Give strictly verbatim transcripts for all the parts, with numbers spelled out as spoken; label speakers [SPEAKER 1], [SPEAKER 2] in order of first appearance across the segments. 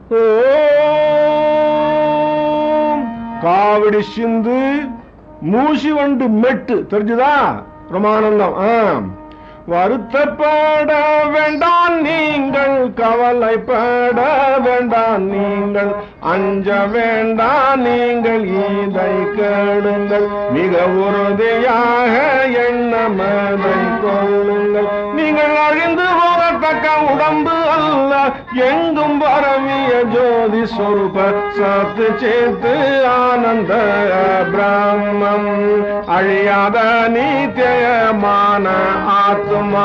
[SPEAKER 1] ஓம் காவடி சிந்து மூசி வண்டு மெட்டு தெரிஞ்சுதா? பிரமானந்தம். வருத்தப்பட வேண்டாம் நீங்கள், கவலைப்பட வேண்டாம் நீங்கள், அஞ்ச வேண்டாம் நீங்கள், இதை கேளுங்கள், மிக உறுதியாக எண்ணமதை கொள்ளுங்கள். நீங்கள் அழிந்து போகத்தக்க உடம்பு அல்ல, எங்கும் பரவிய ஜோதி சொரூப சத்து சேத்து ஆனந்த பிரம்மம், அழியாத நித்தியமான ஆத்மா.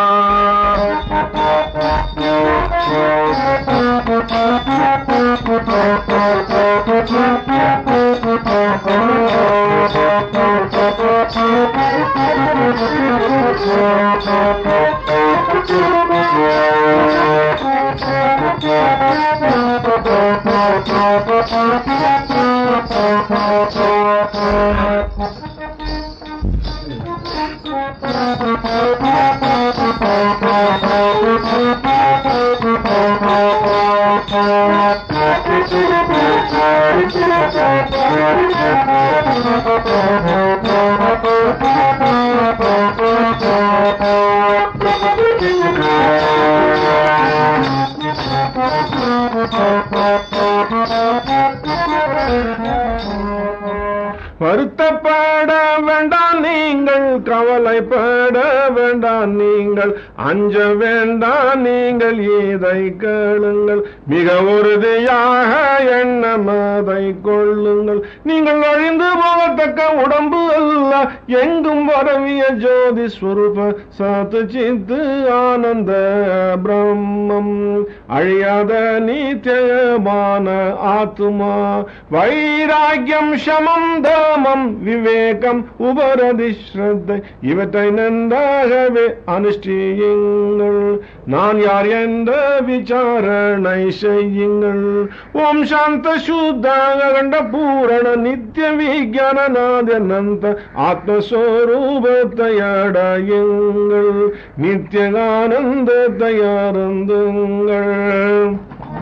[SPEAKER 1] வருத்தப்பட வேண்டாம் நீங்கள், கவலைப்பட வேண்டாம் நீங்கள், அஞ்ச வேண்டாம் நீங்கள், இதை கேளுங்கள், மிக உறுதியாக எண்ணமதை கொள்ளுங்கள். நீங்கள் அழிந்து போகத்தக்க உடம்பு அல்ல, எங்கும் வரவிய ஜோதி ஸ்வரூப சத்து சித்து ஆனந்த பிரம்மம், அழியாத நித்தியமான ஆத்மா. வைராக்கியம் சமம் தமம் விவேகம் உபரதி ஸ்ரத்தை, இவற்றை நன்றாகவே அனுஷ்டியுங்கள். நான் யார் என்ற விசாரணை செய்யுங்கள். ஓம் சாந்த சுத்த அகண்ட பூரண நித்திய விஜானநாதனந்த ஆத்மஸ்வரூபத்தை அடையுங்கள். நித்தியானந்தத்தை அருந்துங்கள்.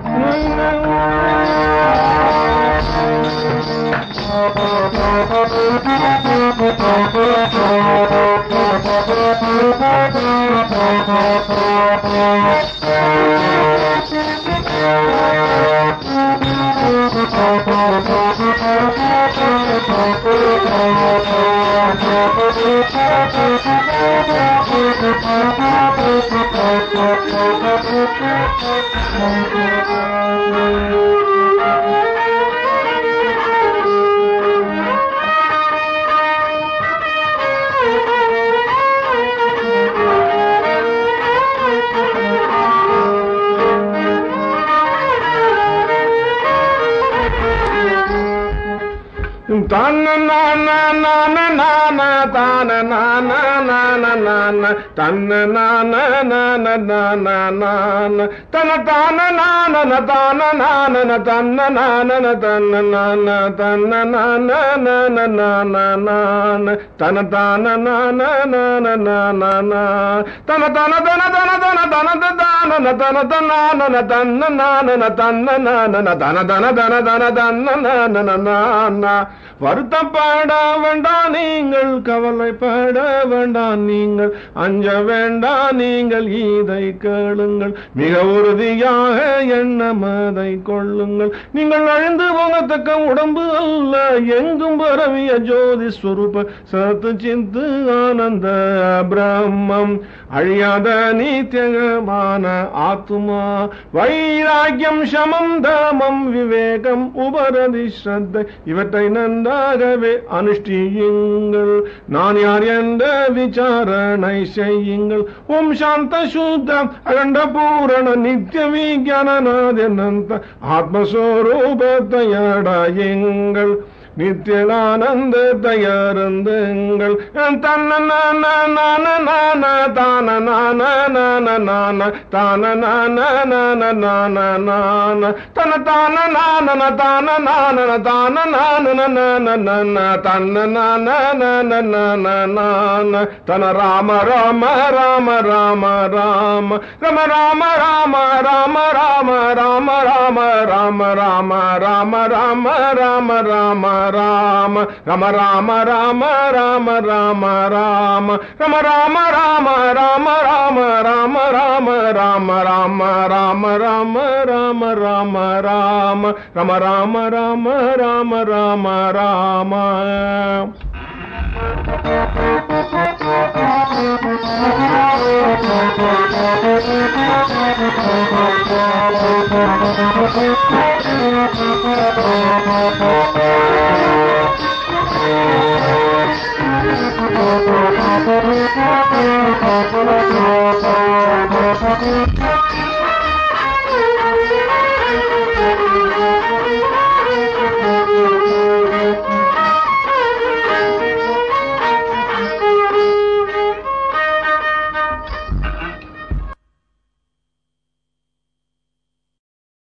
[SPEAKER 1] தன்ன நான நான நான தான நான நான நான தன்ன நான நான நான நான தன தான நான தான நான தன்ன நான தன்ன நான தன்ன நான நான நான நான தன தான நான நான நான தன தன தன தன தன தன தான தன தன தன்ன நான தன்ன நான தன தன தன தன தன்ன நான நான. வருத்தப்பட வேண்டாம் நீங்கள், கவலைப்பட வேண்டாம் நீங்கள், அஞ்ச வேண்டாம் நீங்கள், இதை கேளுங்கள், மிக உறுதியாக எண்ணமதை கொள்ளுங்கள். நீங்கள் அழிந்து போகத்தக்க உடம்பு அல்ல, எங்கும் பரவிய ஜோதி ஸ்வரூப சத்து சித்து ஆனந்த பிரம்மம், அழியாத நித்தியமான ஆத்மா. வைராக்கியம் சமம் தமம் விவேகம் உபரதி ஸ்ரத்தை, இவற்றை நன்றாகவே அனுஷ்டியுங்கள். நான் யார் என்ற விசாரணை செய்யுங்கள். ஓம் சாந்த சுத்த அகண்ட பூரண நித்திய விஜானநாதனந்த ஆத்மஸ்வரூபத்தை அடையுங்கள். நித்தியானந்தத்தை அருந்துங்கள் தன்ன நான நான நான தான நான நான நான தான நான நான நான நான தன தான நான தான நான தான நான நான நான தன்ன நான நான நான நான தன ராம ராம ராம ராம ராம ரம ராம ராம ராம ராம ராம ராம ராம ராம ராம ராம ராம ராம ராம ரம ராம ராம ராம ராம ராம ரம ராம ராம ராம ராம ராம ராம ராம ராம ராம ராம ராம ராம ராம ரம ராம ராம ராம ராம ராம Thank you.